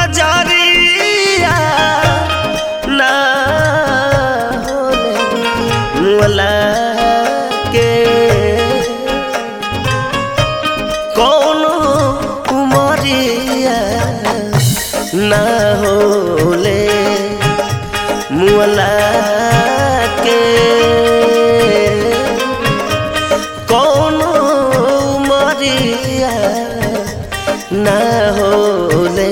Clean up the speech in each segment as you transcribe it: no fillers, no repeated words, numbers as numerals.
नजरिया ना मुअला के कोनो उमरिया ना होले मुअला के कोनो उमरिया ना होले।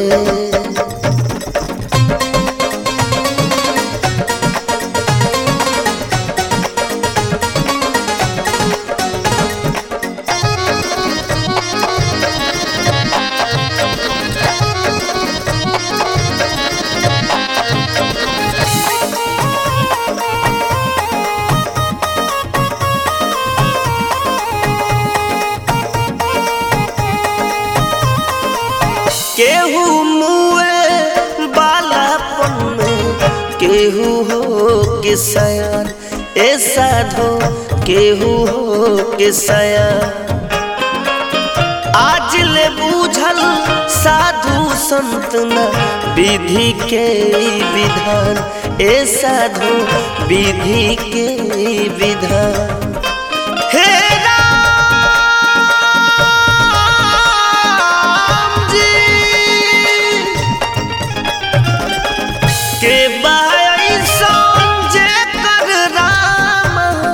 केहू मुए बालापन में केहू हो के सयान ए साधो केहू हो के सयान आज ले बूझल साधु संत न विधि के विधान ए साधु विधि के विधान। हे के बाई समझे कर राम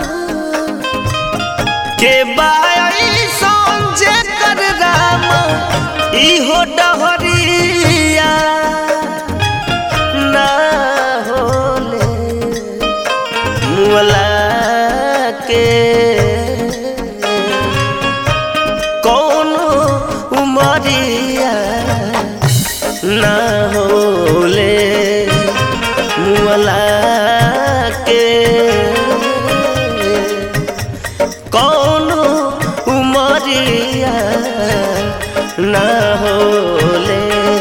के बाई समझे कर राम इहो डहरिया ना होले मुअला के कोनो उमरिया ना होले मुअला के कोनो उमरिया ना होले।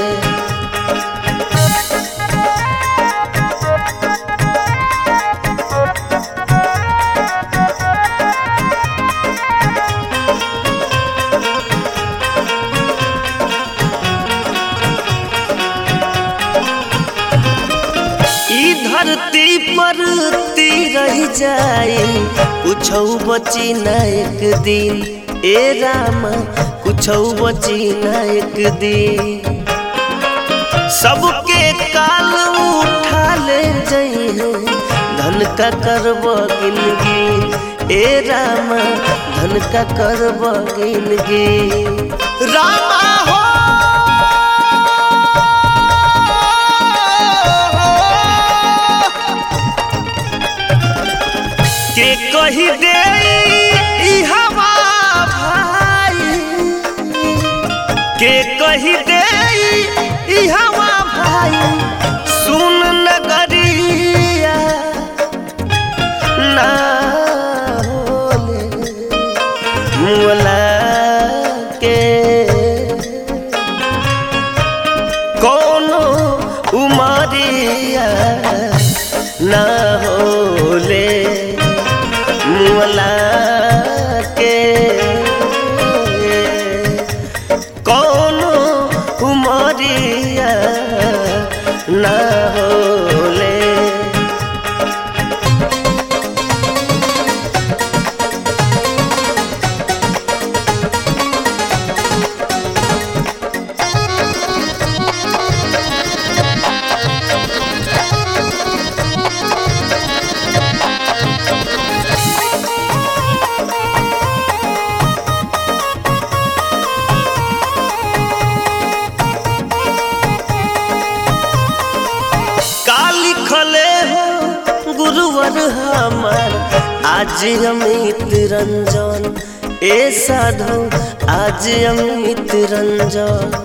धरती पर रह जाए कुछौ बची न एक दिन ए राम कुछौ बची न एक दिन सबके काल उठा ले जइहे धन का करब गिनगी ए राम धन का करब गिनगी। रामा हो के कही दे हवा भाई के कही दे हवा भाई सुन नगरिया ना होले मुअला के कोनो उमरिया ना होले मुअला के कोनो उमरिया ना होले। गुरुवर हमार आज अमित रंजन ए साधो आज अमित रंजन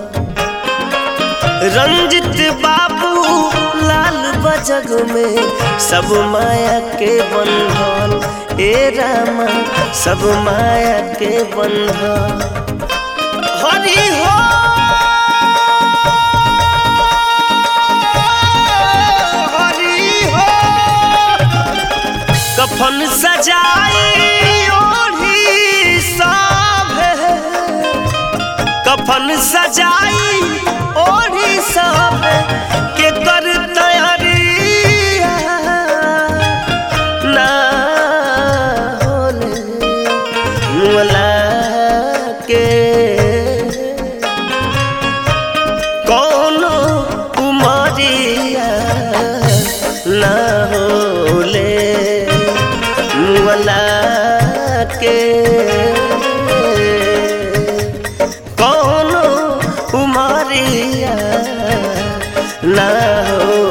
रंजित बाबू लाल बजग में सब माया के बंधन ए रामा सब माया के बंधन। हरि हो कफन सजाई ओढ़ी साभे कफन सजाई ओढ़ी साभे जवना के कौनो उमरिया ना हो